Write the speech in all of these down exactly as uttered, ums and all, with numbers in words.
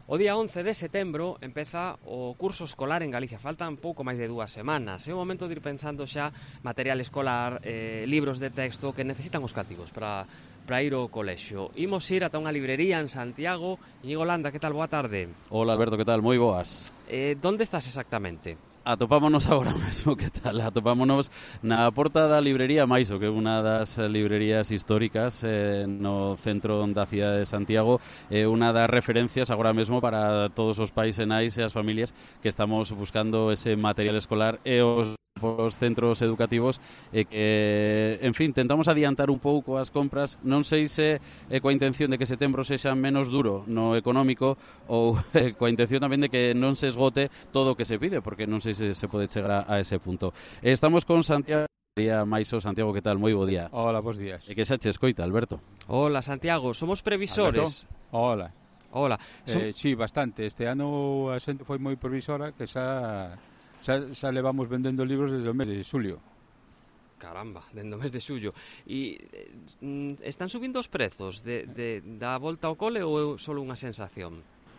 O día once de setembro empeza o curso escolar en Galicia. Faltan pouco máis de dúas semanas. É o momento de ir pensando xa material escolar, eh, libros de texto que necesitan os cativos para, para ir ao colexio. Imos ir ata unha librería en Santiago. Íñigo Landa, que tal? Boa tarde. Hola Alberto, que tal? Moi boas. Eh, donde estás exactamente? Atopámonos agora mesmo, que tal? Atopámonos na porta da librería Maiso, que é unha das librerías históricas eh, no centro da cidade de Santiago, é eh, unha das referencias agora mesmo para todos os pais e nais e as familias que estamos buscando ese material escolar e os os centros educativos e que, en fin, tentamos adiantar un pouco as compras, non sei se é coa intención de que setembro sexa menos duro no económico ou eh, coa intención tamén de que non se esgote todo o que se pide, porque non sei se se pode chegar a, a ese punto. Estamos con Santiago Maiso. Santiago, que tal? Moi bo día. Hola, bons días. E que xa che escoita, Alberto? Hola, Santiago, somos previsores. Alberto? Hola. Hola. Som... Eh, sí, bastante. Este ano a xente foi moi previsora, que xa... Xa, xa levamos vendendo libros desde o mes de xulio. Caramba, dende o mes de xullo. E eh, están subindo os prezos de, de, da volta ao cole ou é só unha sensación?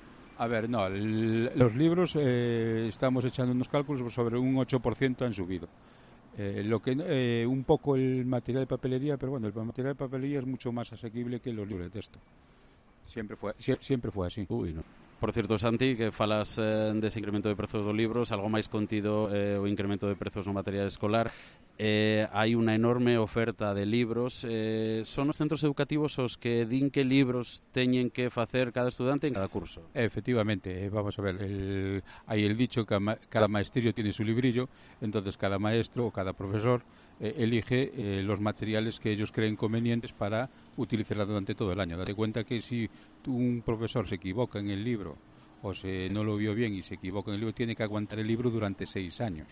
A ver, no, el, los libros eh, estamos echando unos cálculos sobre un ocho por ciento han subido. Eh, lo que eh, un poco el material de papelería, pero bueno, el material de papelería es mucho más asequible que los libros de texto. Siempre fue, sie, siempre fue así. Uy, no. Por certo, Santi, que falas eh, dese incremento de prezos dos libros, algo máis contido eh, o incremento de prezos no material escolar. Eh, hai unha enorme oferta de libros. Eh, son os centros educativos os que din que libros teñen que facer cada estudante en cada curso. Efectivamente, eh, vamos a ver, el, hai el dicho que cada maestrillo tiene su librillo, entonces cada maestro o cada profesor eh, elige eh, los materiales que ellos creen convenientes para utilizarla durante todo el año. Date cuenta que si un profesor se equivoca en el libro o se no lo vio bien y se equivoca en el libro, tiene que aguantar el libro durante seis años.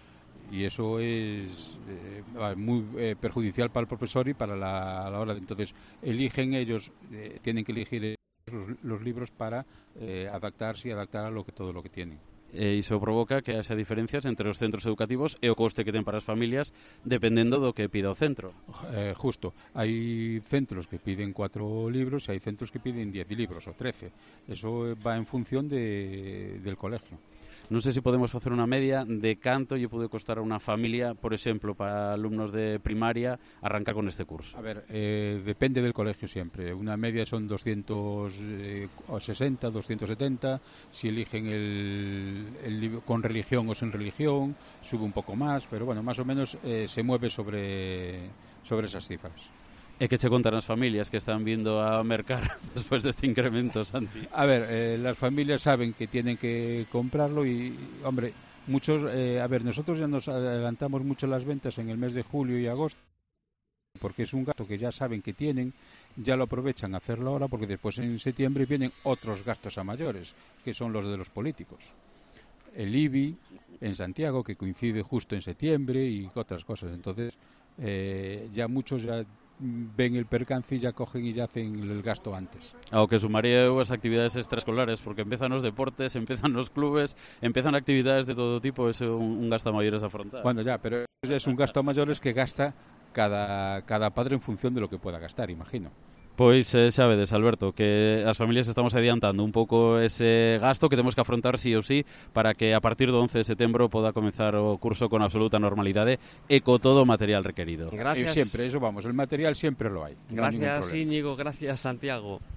Y eso es eh, muy eh, perjudicial para el profesor y para la, a la hora de... Entonces, eligen ellos, eh, tienen que elegir los, los libros para eh, adaptarse y adaptar a lo que, todo lo que tienen. E iso provoca que haxa diferencias entre os centros educativos e o coste que ten para as familias dependendo do que pida o centro. Eh, justo, hai centros que piden cuatro libros e hai centros que piden diez libros o trece. Eso va en función de, del colegio. Non sei se podemos facer unha media de canto lle pode costar a unha familia, por exemplo, para alumnos de primaria, arrancar con este curso. A ver, eh, depende del colegio siempre. Una media son doscientos sesenta, doscientos setenta. Si eligen el, el libro con religión o sin religión, sube un poco más, pero bueno, más o menos eh, se mueve sobre, sobre esas cifras. E que che contan as familias que están vindo a mercar despois deste incremento, Santi? A ver, eh, las familias saben que tienen que comprarlo y, hombre, muchos, eh, a ver, nosotros ya nos adelantamos mucho las ventas en el mes de julio y agosto, porque es un gasto que ya saben que tienen, ya lo aprovechan a hacerlo ahora, porque después en septiembre vienen otros gastos a mayores, que son los de los políticos. El I B I en Santiago, que coincide justo en septiembre y otras cosas. Entonces, eh, ya muchos ya ven el percance y ya cogen y ya hacen el gasto antes. Ao que sumaría eu as actividades extraescolares, porque empezan os deportes, empezan os clubes, empezan actividades de todo tipo, é un, un gasto a maiores a afrontar. Bueno, ya, pero es un gasto a mayores que gasta cada, cada padre en función de lo que pueda gastar, imagino. Pois eh, xa vedes, Alberto, que as familias estamos adiantando un pouco ese gasto que temos que afrontar sí ou sí para que a partir do once de setembro poda comenzar o curso con absoluta normalidade e co todo o material requerido. Gracias. Eh, siempre, eso vamos, el material siempre lo hay. Gracias, no Íñigo, gracias, Santiago.